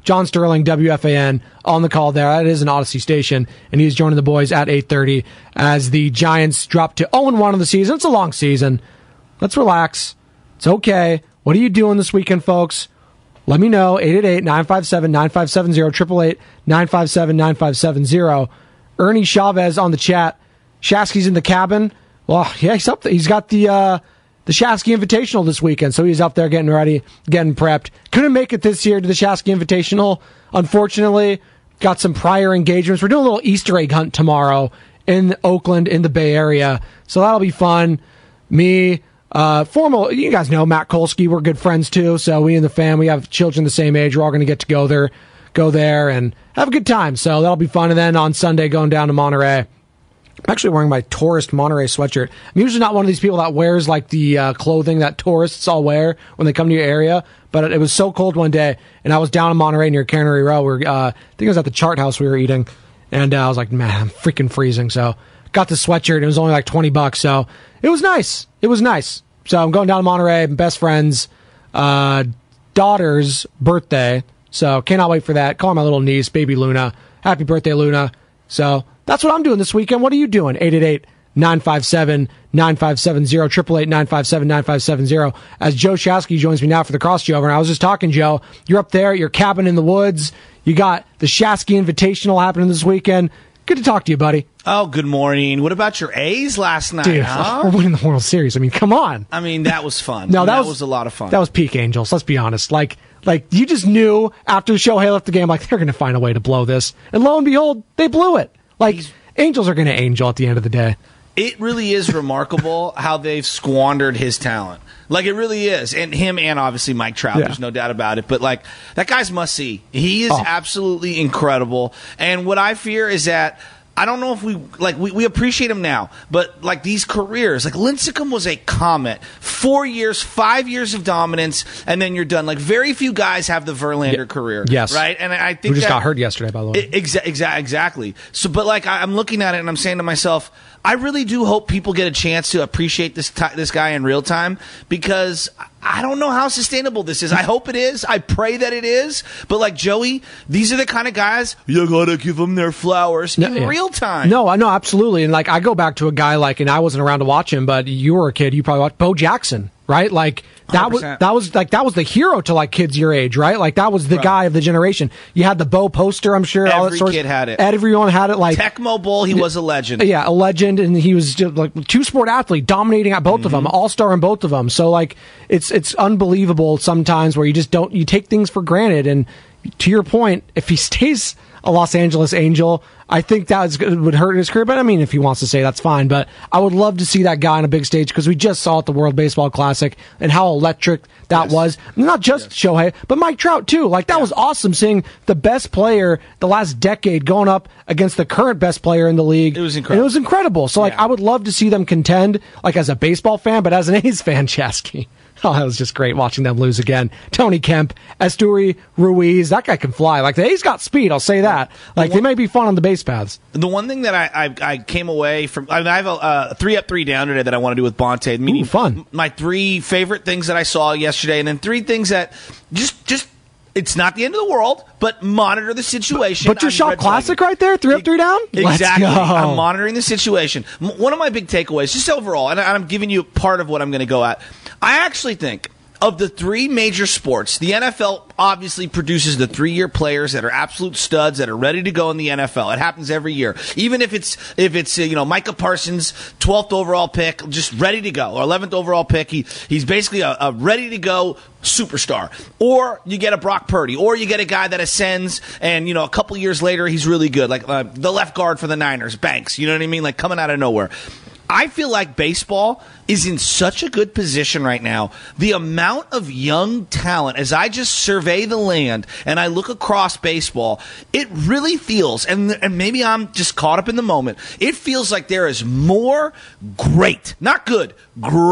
John Sterling, W F A N, on the call there. That is an Odyssey station, and he's joining the boys at eight thirty as the Giants drop to oh and one of the season. It's a long season. Let's relax. It's okay. What are you doing this weekend, folks? Let me know. eight eight eight, nine five seven, nine five seven zero, eight eight eight, nine five seven, nine five seven zero. Ernie Chavez on the chat. Shasky's in the cabin. Well, yeah, he's up there. He's got the uh, the Shasky Invitational this weekend, so he's up there getting ready, getting prepped. Couldn't make it this year to the Shasky Invitational, unfortunately. Got some prior engagements. We're doing a little Easter egg hunt tomorrow in Oakland, in the Bay Area, so that'll be fun. Me, uh, formal, you guys know Matt Kolsky. We're good friends too, so we in the fam, we have children the same age. We're all going to get to go there, go there and have a good time. So that'll be fun. And then on Sunday, going down to Monterey. I'm actually wearing my tourist Monterey sweatshirt. I'm usually not one of these people that wears like the uh, clothing that tourists all wear when they come to your area, but it was so cold one day, and I was down in Monterey near Cannery Row. Where uh, I think it was at the Chart House we were eating, and uh, I was like, man, I'm freaking freezing. So got the sweatshirt. It was only like twenty bucks, so it was nice. It was nice. So I'm going down to Monterey, best friend's uh, daughter's birthday, so cannot wait for that. Call my little niece, baby Luna. Happy birthday, Luna. So that's what I'm doing this weekend. What are you doing? eight eight eight, nine five seven, nine five seven zero, eight eight eight, nine five seven, nine five seven zero. As Joe Shasky joins me now for the crossover, and I was just talking, Joe, you're up there at your cabin in the woods. You got the Shasky Invitational happening this weekend. Good to talk to you, buddy. Oh, good morning. What about your A's last night, Dude, huh? we're winning the World Series. I mean, come on. I mean, that was fun. No, that, that was, was a lot of fun. That was peak Angels, let's be honest. Like, like you just knew after Shohei left the game, like, they're going to find a way to blow this. And lo and behold, they blew it. Like, He's, Angels are going to angel at the end of the day. It really is remarkable how they've squandered his talent. Like, it really is. And him and obviously Mike Trout, yeah. There's no doubt about it. But, like, that guy's must-see. He is oh. absolutely incredible. And what I fear is that I don't know if we, like, we, we appreciate him now, but, like, these careers, like, Lincecum was a comet. Four years, five years of dominance, and then you're done. Like, very few guys have the Verlander yeah. career. Yes. Right? And I think Who just that, got hurt yesterday, by the way. Exa- exa- exactly. So, but, like, I, I'm looking at it and I'm saying to myself, I really do hope people get a chance to appreciate this t- this guy in real time, because I don't know how sustainable this is. I hope it is. I pray that it is. But like Joey, these are the kind of guys you gotta give them their flowers no, in yeah. real time. No, no, absolutely. And like I go back to a guy like, and I wasn't around to watch him, but you were a kid. You probably watched Bo Jackson, right? Like that was that was like that was the hero to like kids your age, right? Like that was the right. guy of the generation. You had the Bo poster, I'm sure. Every all that sort kid of, had it. Everyone had it. Like Tecmo Bowl, he was a legend. Yeah, a legend, and he was just like two sport athlete, dominating at both mm-hmm. of them, all star in both of them. So like it's it's unbelievable sometimes where you just don't you take things for granted. And to your point, if he stays a Los Angeles Angel, I think that would hurt his career. But I mean, if he wants to say, that's fine. But I would love to see that guy on a big stage, because we just saw at the World Baseball Classic and how electric that yes. was. Not just yes. Shohei, but Mike Trout too. Like that yeah. was awesome, seeing the best player the last decade going up against the current best player in the league. It was incredible. And it was incredible. So like, yeah. I would love to see them contend, like as a baseball fan, but as an A's fan, Chasky. Oh, that was just great watching them lose again. Tony Kemp, Esteury Ruiz, that guy can fly. Like, he's got speed, I'll say that. Like, the one, they may be fun on the base paths. The one thing that I I, I came away from, I, mean, I have a uh, three up, three down today that I want to do with Bonte. Meaning Ooh, fun. My three favorite things that I saw yesterday, and then three things that just just. It's not the end of the world, but monitor the situation. But your shop classic right there, three up, three down? Exactly. Let's go. I'm monitoring the situation. One of my big takeaways, just overall, and I'm giving you part of what I'm going to go at. I actually think of the three major sports, the N F L obviously produces the three-year players that are absolute studs that are ready to go in the N F L. It happens every year. Even if it's if it's uh, you know Micah Parsons, twelfth overall pick, just ready to go, or eleventh overall pick, he he's basically a, a ready to go superstar. Or you get a Brock Purdy, or you get a guy that ascends, and you know a couple years later he's really good, like uh, the left guard for the Niners, Banks. You know what I mean? Like coming out of nowhere. I feel like baseball is in such a good position right now. The amount of young talent, as I just survey the land and I look across baseball, it really feels, and, and maybe I'm just caught up in the moment, it feels like there is more great, not good, great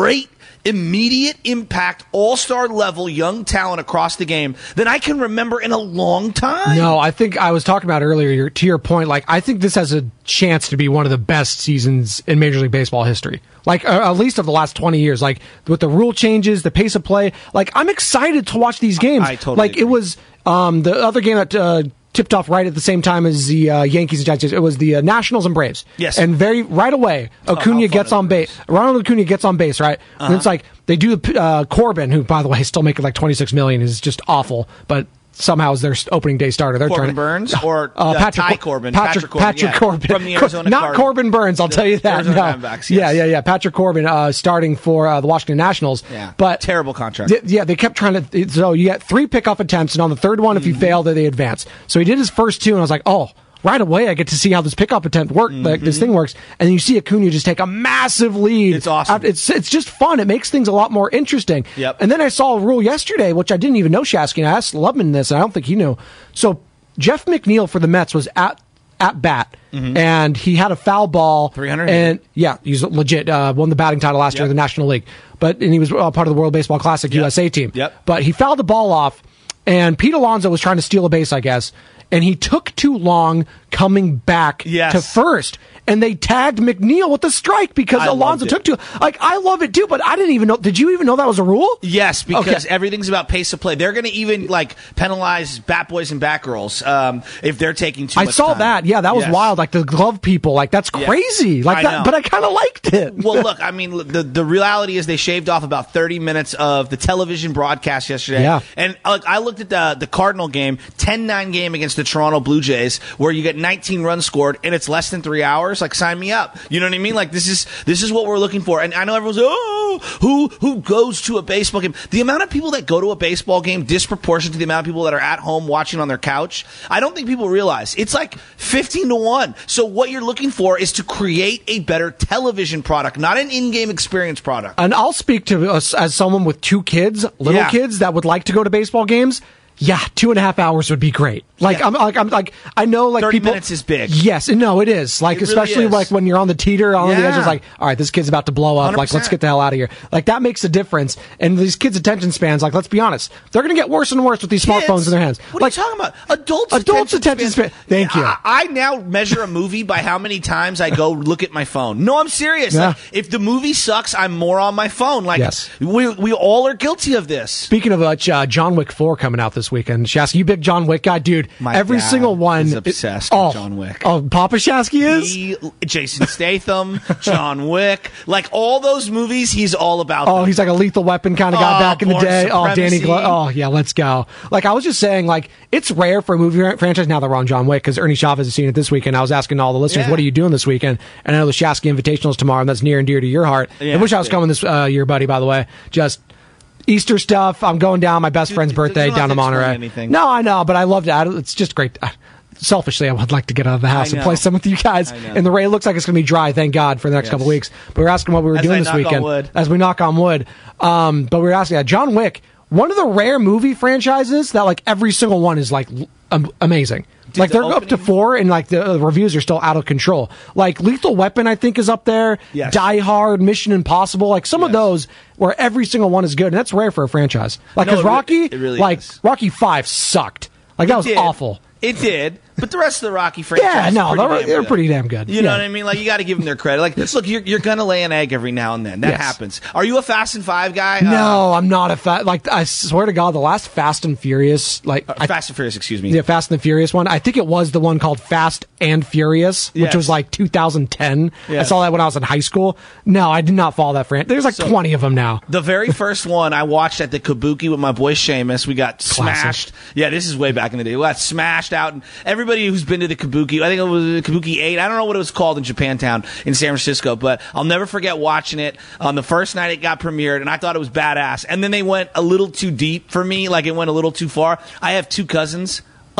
immediate impact, all-star level young talent across the game than I can remember in a long time. No, I think I was talking about earlier, to your point, like, I think this has a chance to be one of the best seasons in Major League Baseball history. Like, uh, at least of the last twenty years. Like, with the rule changes, the pace of play. Like, I'm excited to watch these games. I totally Like, agree. it was um, the other game that uh, tipped off right at the same time as the uh, Yankees and Giants. It was the uh, Nationals and Braves. Yes. And very, right away, Oh, Acuna how gets fun on it base. Ronald Acuna gets on base, right? Uh-huh. And it's like, they do uh, Corbin, who, by the way, is still making like twenty-six million dollars, is just awful, but somehow is their opening day starter. They're Corbin trying to, Burns or uh, uh, Patrick Ty Cor- Corbin? Patrick, Patrick Corbin, Patrick yeah, Corbin. from the Arizona Not Cardinals. Corbin Burns, I'll The tell you that. Arizona No. Diamondbacks, Yeah, yes. yeah, yeah. Patrick Corbin uh, starting for uh, the Washington Nationals. Yeah. But terrible contract. th- yeah, they kept trying to. So you get three pickoff attempts, and on the third one, if you Mm-hmm. fail, then they advance. So he did his first two, and I was like, oh. Right away, I get to see how this pickoff attempt work, like this thing works, and then you see Acuna just take a massive lead. Mm-hmm. It's awesome. After- It's it's just fun. It makes things a lot more interesting. Yep. And then I saw a rule yesterday, which I didn't even know, Shasky, and I asked Lubman this, and I don't think he knew. So Jeff McNeil for the Mets was at at bat, and he had a foul ball. three hundred And yeah, he's legit. Uh, won the batting title last year Yep. in the National League, but and he was uh, part of the World Baseball Classic Yep. U S A team. Yep. But he fouled the ball off, and Pete Alonso was trying to steal a base, I guess, and he took too long coming back Yes. to first. And they tagged McNeil with a strike because I Alonso loved took it. too. Like, I love it too, but I didn't even know. Did you even know that was a rule? Yes, because Okay. everything's about pace of play. They're going to even like penalize bat boys and bat girls um, if they're taking too I much saw time. that. Yeah, that was Yes. wild. Like the glove people. Like that's Yeah. crazy. Like I that, know. but I kind of liked it. Well, look, I mean, the the reality is they shaved off about thirty minutes of the television broadcast yesterday. Yeah. And uh, I looked at the the Cardinal game, ten nine game against the Toronto Blue Jays, where you get nineteen runs scored and it's less than three hours. Like, sign me up. You know what I mean? Like, this is this is what we're looking for. And I know everyone's like, oh, who who goes to a baseball game? The amount of people that go to a baseball game disproportionate to the amount of people that are at home watching on their couch. I don't think people realize it's like fifteen to one. So what you're looking for is to create a better television product, not an in-game experience product. And I'll speak to us as someone with two kids, little Yeah. kids that would like to go to baseball games. Yeah, two and a half hours would be great. Like Yeah. I'm like I'm like I know like thirty people. minutes is big. Yes, no, it is. Like It really especially is. like when you're on the teeter on the edge, Yeah. it's like, all right, this kid's about to blow up. one hundred Like, let's percent. get the hell out of here. Like that makes a difference. And these kids' attention spans, like, let's be honest, they're gonna get worse and worse with these Kids? smartphones in their hands. What like, are you talking about? Adults, Adults' attention span- thank you. I, I now measure a movie by how many times I go look at my phone. No, I'm serious. Yeah. Like, if the movie sucks, I'm more on my phone. Like, Yes. we we all are guilty of this. Speaking of which, uh, John Wick four coming out this weekend. Shasky, you big John Wick guy, dude. My every dad single one is obsessed it- with oh, John Wick. Oh, Papa Shasky is. He, Jason Statham, John Wick, like all those movies, he's all about. Oh, them. he's like a Lethal Weapon kind of guy Oh, back in the Born day. Oh, Danny Supremacy. Glover. Oh, yeah, let's go. Like, I was just saying, like, it's rare for a movie fran- franchise now that we're on John Wick because Ernie Chavez has seen it this weekend. I was asking all the listeners, Yeah. what are you doing this weekend? And I know the Shasky Invitational's tomorrow, and that's near and dear to your heart. Yeah, I wish I was dude. coming this uh, year, buddy, by the way. Just Easter stuff. I'm going down my best Dude, friend's you don't birthday have down to to explain Monterey. anything. No, I know, but I loved it. I- It's just great. Uh, Selfishly, I would like to get out of the house I and play know. some with you guys. I know. And the rain looks like it's going to be dry, thank God, for the next Yes. couple weeks. But we're asking what we were As doing I this knock on weekend. wood. As we knock on wood. Um, but we were asking, yeah, John Wick, one of the rare movie franchises that, like, every single one is, like, um, amazing. like, the they're up to opening- four, and, like, the uh, reviews are still out of control. Like, Lethal Weapon, I think, is up there. Yes. Die Hard, Mission Impossible. Like, some of Yes. those where every single one is good, and that's rare for a franchise. Like, No, because it re- Rocky, it really like, is. Rocky five sucked. Like, that was did. awful. It did, but the rest of the Rocky franchise, Yeah, is no, pretty they're, damn they're good. pretty damn good. You know Yeah. what I mean? Like, you got to give them their credit. Like, look, you're you're gonna lay an egg every now and then. That Yes. happens. Are you a Fast and Five guy? No, I'm not a fat. Like, I swear to God, the last Fast and Furious, like, uh, I, Fast and Furious. Excuse me. the Fast and the Furious one, I think it was the one called Fast and Furious, which Yes. was like two thousand ten. I Yes. saw that when I was in high school. No, I did not follow that franchise. There's like So- twenty of them now. The very first one I watched at the Kabuki with my boy Seamus. We got smashed. Yeah, this is way back in the day. We got smashed out, and everybody who's been to the Kabuki, I think it was Kabuki eight. I don't know what it was called in Japantown in San Francisco, but I'll never forget watching it on the first night it got premiered, and I thought it was badass. And then they went a little too deep for me, like it went a little too far. I have two cousins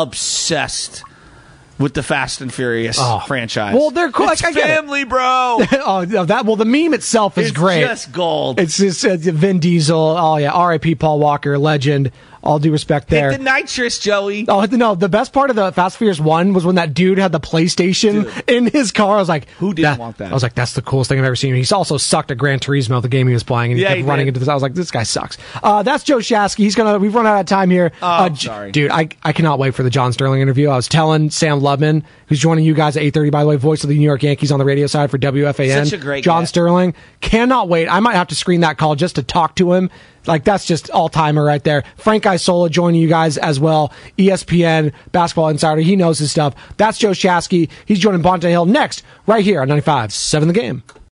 obsessed with the Fast and Furious Oh. franchise. Well, they're cool. It's Like, I get it. family, bro. oh, that well, the meme itself is It's great. just gold. It's just uh, Vin Diesel. Oh yeah, R I P Paul Walker, legend. All due respect there. Hit the nitrous, Joey. Oh no! The best part of the Fast and Furious One was when that dude had the PlayStation dude. in his car. I was like, "Who didn't that, want that?" I was like, "That's the coolest thing I've ever seen." He's also sucked at Gran Turismo, the game he was playing, and he yeah, kept he running did. into this. I was like, "This guy sucks." Uh, that's Joe Shasky. He's gonna. We've run out of time here. Oh, uh, sorry, dude. I I cannot wait for the John Sterling interview. I was telling Sam Lubman, who's joining you guys at eight thirty. By the way, voice of the New York Yankees on the radio side for W F A N. Such a great John guy. Sterling. Cannot wait. I might have to screen that call just to talk to him. Like, that's just all-timer right there. Frank Isola joining you guys as well. E S P N Basketball Insider. He knows his stuff. That's Joe Shasky. He's joining Bonta Hill next, right here on ninety-five seven The Game.